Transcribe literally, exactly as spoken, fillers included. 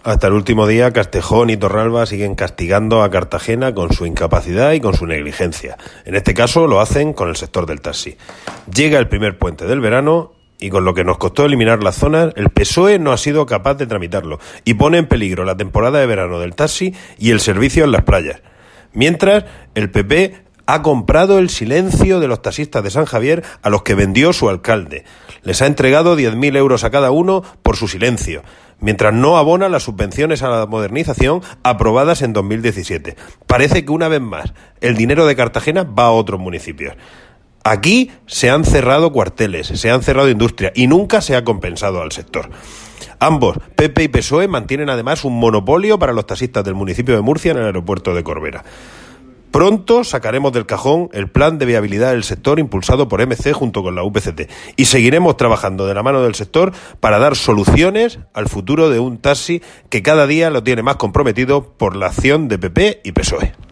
Hasta el último día, Castejón y Torralba siguen castigando a Cartagena con su incapacidad y con su negligencia. En este caso lo hacen con el sector del taxi. Llega el primer puente del verano y con lo que nos costó eliminar las zonas, el P S O E no ha sido capaz de tramitarlo y pone en peligro la temporada de verano del taxi y el servicio en las playas. Mientras, el P P ha comprado el silencio de los taxistas de San Javier a los que vendió su alcalde. Les ha entregado diez mil euros a cada uno por su silencio, mientras no abona las subvenciones a la modernización aprobadas en dos mil diecisiete. Parece que una vez más el dinero de Cartagena va a otros municipios. Aquí se han cerrado cuarteles, se han cerrado industrias y nunca se ha compensado al sector. Ambos, P P y P S O E, mantienen además un monopolio para los taxistas del municipio de Murcia en el aeropuerto de Corbera. Pronto sacaremos del cajón el plan de viabilidad del sector impulsado por M C junto con la U P C T y seguiremos trabajando de la mano del sector para dar soluciones al futuro de un taxi que cada día lo tiene más comprometido por la acción de P P y P S O E.